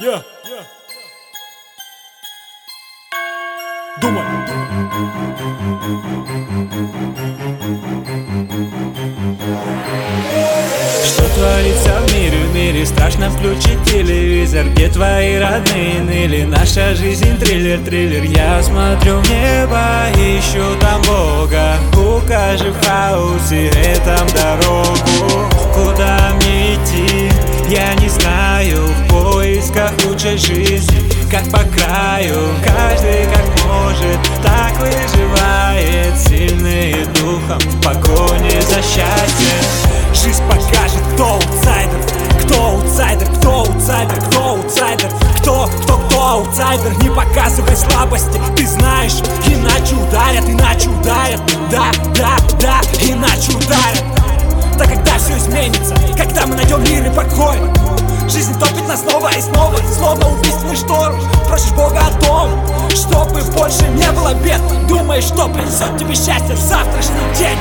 Думай. Что творится в мире страшно включить телевизор. Где твои родные ныли, наша жизнь триллер. Я смотрю в небо, ищу там Бога. Укажи в хаосе этом дорогу. Куда мне идти, я не знаю. В поисках лучшей жизни, как по краю. Каждый как может, так выживает. Сильные духом в погоне за счастьем. Жизнь покажет, кто аутсайдер, кто аутсайдер, кто аутсайдер, кто аутсайдер, кто аутсайдер. Не показывай слабости, ты знаешь, иначе ударят, да, иначе ударят. Да когда все изменится, когда мы найдем мир и покой. Жизнь топит нас снова и снова, словно убийственный шторм. Просишь Бога о том, чтобы больше не было бед. Думаешь, что принесет тебе счастье в завтрашний день.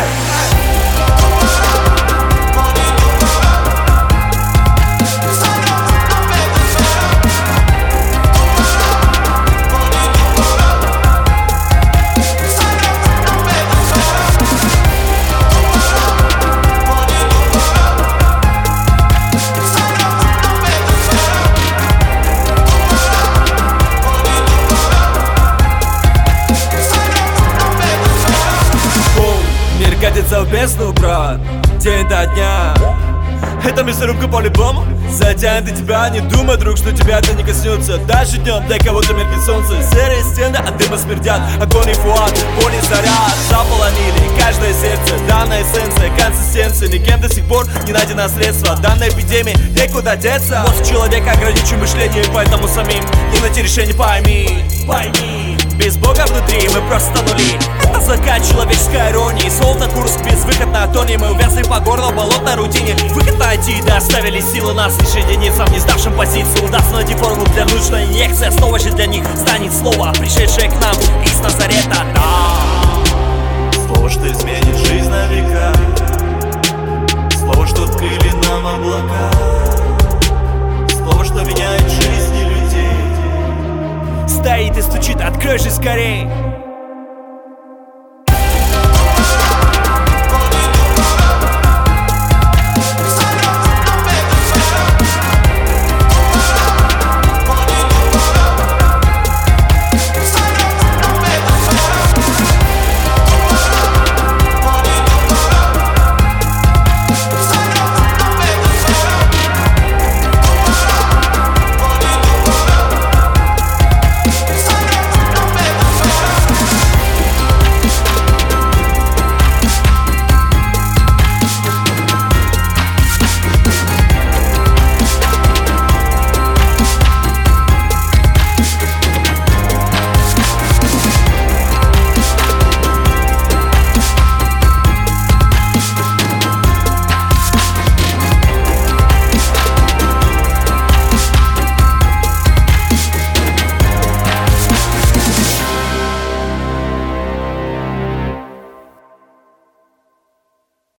Катится в бездну, брат, день до дня. Эта мясорубка по-любому затянет и тебя. Не думай, друг, что тебя это не коснется. Даже днем для кого-то меркнет солнце. Серые стены от дыма смердят. Огонь и фуат, боль и заряд заполонили каждое сердце. Данная эссенция, консистенция. Никем до сих пор не найдено средство. Данной эпидемии некуда деться. Мозг человека ограничен мышлением, поэтому самим не найти решение, пойми. Без Бога внутри мы просто нули. Это закат человеческой иронии. Словно курс безвыход на тоне. Мы увязли по горло в болотной рутине. Выход найти, да оставили силы нас лишь единицам, не сдавшим позицию. Удастся найти форму для нужной инъекции. Основа же для них станет слово, пришедшее к нам из Назарета. Слово, что изменит жизнь на века.